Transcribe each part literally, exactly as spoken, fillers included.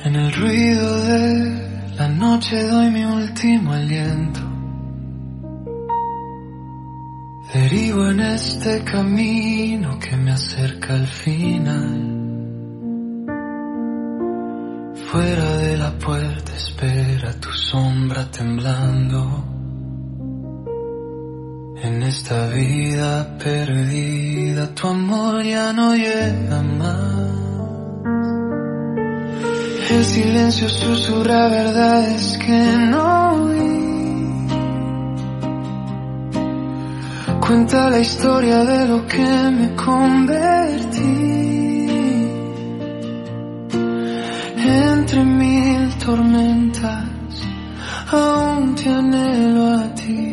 En el ruido de la noche doy mi último aliento. Derivo en este camino que me acerca al final. Fuera de la puerta espera tu sombra temblando. En esta vida perdida tu amor ya no llega más. El silencio susurra verdades que no oí. Cuenta la historia de lo que me convertí. Entre mil tormentas aún te anhelo a ti.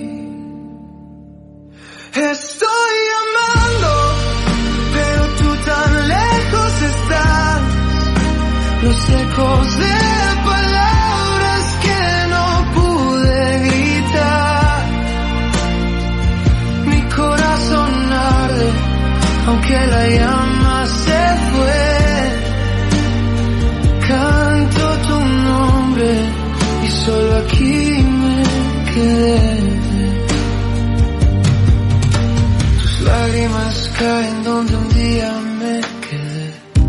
Estoy amando, pero tú tan lejos estás. Los ecos de palabras que no pude gritar. Mi corazón arde, aunque la llama se fue. Canto tu nombre y solo aquí me quedé. Tus lágrimas caen donde un día me quedé.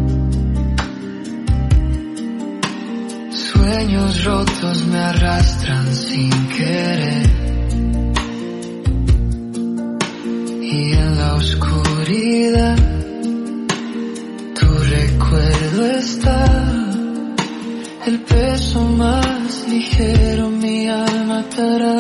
Sueños rotos me arrastran sin querer. Y en la oscuridad tu recuerdo está. El peso más ligero mi alma te hará.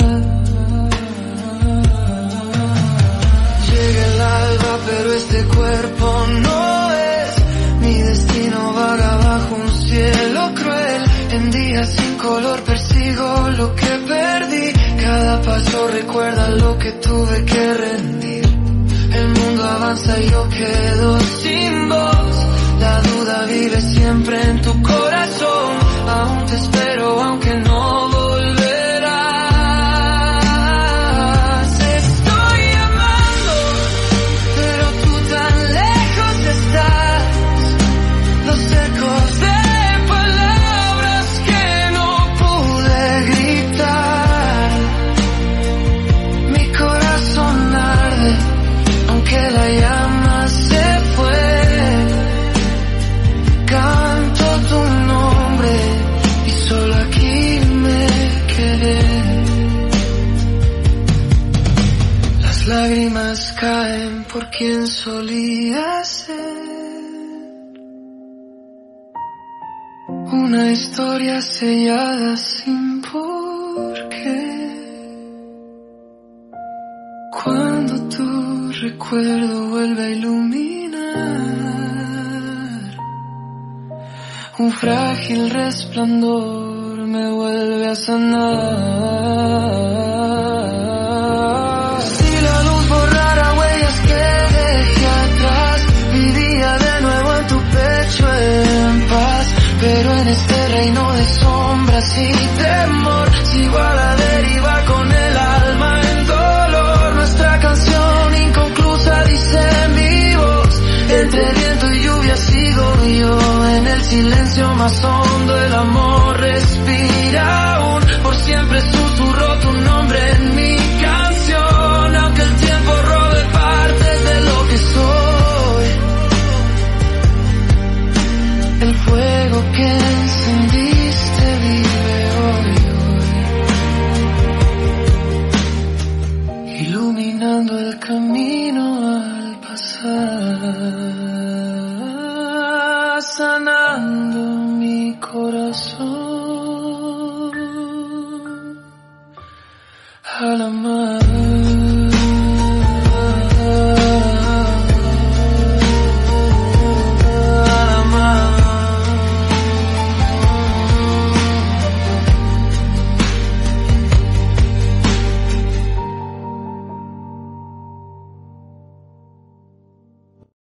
Llega el alba pero este cuerpo no es. Mi destino vaga bajo un cielo cruel. En días sin color persigo lo que perdí. Cada paso recuerda lo que tuve que rendir. El mundo avanza y yo quedo sin voz. La duda vive siempre en tu corazón. Aún te espero aunque no volverás. Estoy amando, pero tú tan lejos estás. Los ecos de palabras que no pude gritar. Mi corazón arde, aunque la llama se fue. Canto tu nombre y solo aquí me quedé. Las lágrimas caen por quien solía ser. Una historia sellada sin por qué. Cuando tu recuerdo vuelve a iluminar, un frágil resplandor me vuelve a sanar. Si la luz borrara huellas que dejé atrás, vivía de nuevo en tu pecho en paz. Pero en este reino de sombras y temor, sigo a la deriva con el alma en dolor. Nuestra canción inconclusa dice en mi voz. Entre viento y lluvia sigo yo. En el silencio más hondo el amor respira aún. Por siempre susurro tu nombre en mi canción. Aunque el tiempo robe partes de lo que soy. El fuego que encendiste vive hoy, hoy, iluminando el camino al pasar, sanando mi corazón al amar.